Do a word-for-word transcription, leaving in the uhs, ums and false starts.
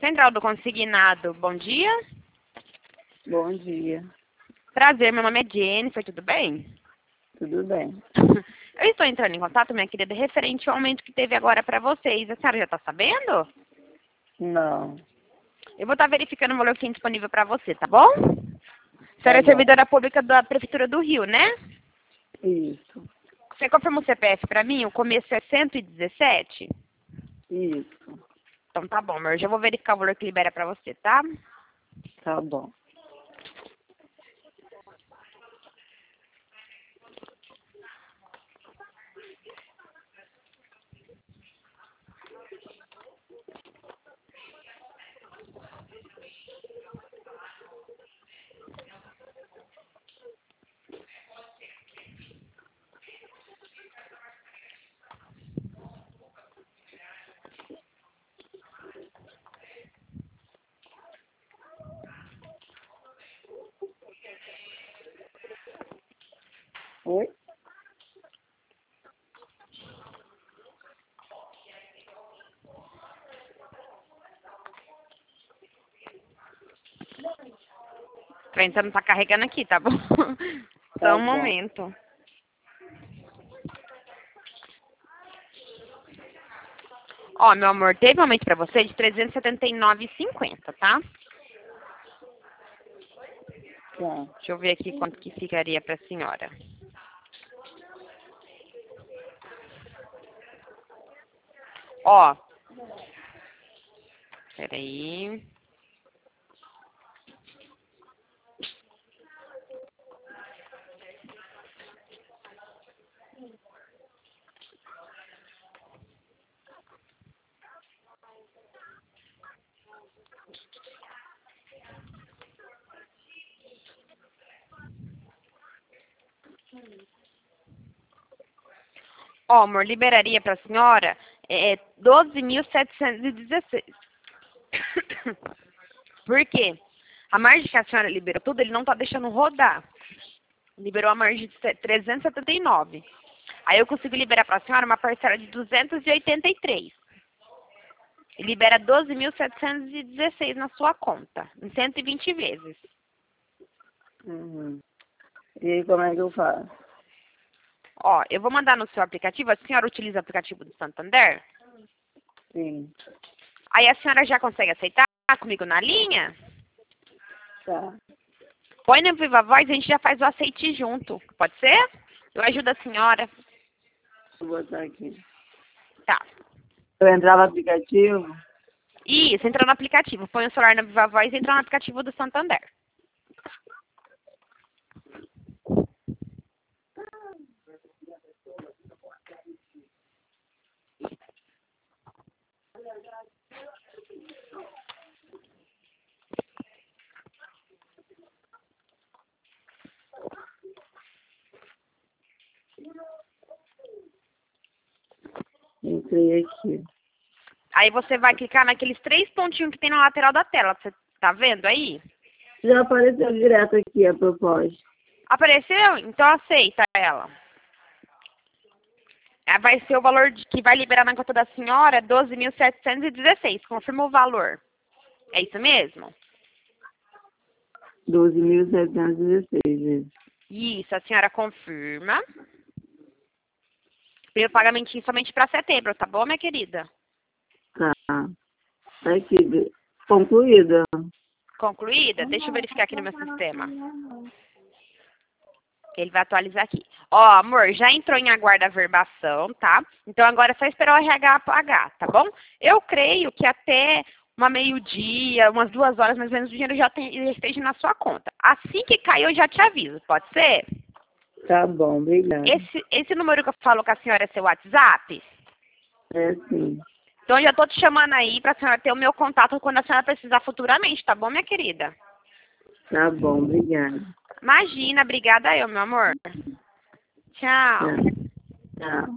Central do Consignado, bom dia. Bom dia. Prazer, meu nome é Jennifer, tudo bem? Tudo bem? Eu estou entrando em contato, minha querida, referente ao aumento que teve agora para vocês. A senhora já está sabendo? Não. Eu vou estar verificando o valor que tem disponível para você, tá bom? A senhora é bom. servidora pública da Prefeitura do Rio, né? Isso. Você confirma o C P F para mim? O começo é cento e dezessete? Isso. Então tá bom, amor. Já vou verificar o valor que libera para você, tá? Tá bom. Oi? Pra então não tá carregando aqui, tá bom? Tá Só um bom. momento. Ó, meu amor, teve um aumento pra você de trezentos e setenta e nove reais e cinquenta, tá? Tá. Deixa eu ver aqui quanto que ficaria pra senhora. Ó. Peraí. Ó, amor, liberaria pra senhora é, doze mil setecentos e dezesseis. Por quê? A margem que a senhora liberou tudo, ele não tá deixando rodar. Liberou a margem de trezentos e setenta e nove. Aí eu consigo liberar pra senhora uma parcela de duzentos e oitenta e três. E libera doze mil setecentos e dezesseis na sua conta, em cento e vinte vezes. Uhum. E aí, como é que eu faço? Ó, eu vou mandar no seu aplicativo. A senhora utiliza o aplicativo do Santander? Sim. Aí a senhora já consegue aceitar comigo na linha? Tá. Põe na Viva Voz e a gente já faz o aceite junto. Pode ser? Eu ajudo a senhora. Vou botar aqui. Tá. Eu entrar no aplicativo? Isso, entra no aplicativo. Põe o celular na Viva Voz e entra no aplicativo do Santander. Entrei aqui. Aí você vai clicar naqueles três pontinhos que tem na lateral da tela. Você tá vendo aí? Já apareceu direto aqui a proposta. Apareceu? Então aceita ela. Ah, vai ser o valor de, que vai liberar na conta da senhora, doze mil setecentos e dezesseis. Confirma o valor. É isso mesmo? doze mil setecentos e dezesseis. Isso, a senhora confirma. Primeiro pagamentinho somente para setembro, tá bom, minha querida? Tá. Tá aqui. Concluída. Concluída? Deixa eu verificar aqui no meu sistema. Ele vai atualizar aqui. Ó, amor, já entrou em aguardo a verbação, tá? Então agora é só esperar o R H pagar, tá bom? Eu creio que até uma meio-dia, umas duas horas mais ou menos, o dinheiro já, tem, já esteja na sua conta. Assim que cair, eu já te aviso, pode ser? Tá bom, obrigada. Esse, esse número que eu falo com a senhora é seu WhatsApp? É sim. Então eu já tô te chamando aí pra senhora ter o meu contato quando a senhora precisar futuramente, tá bom, minha querida? Tá bom, obrigada. Imagina, obrigada eu, meu amor. Tchau. Tá. Tchau.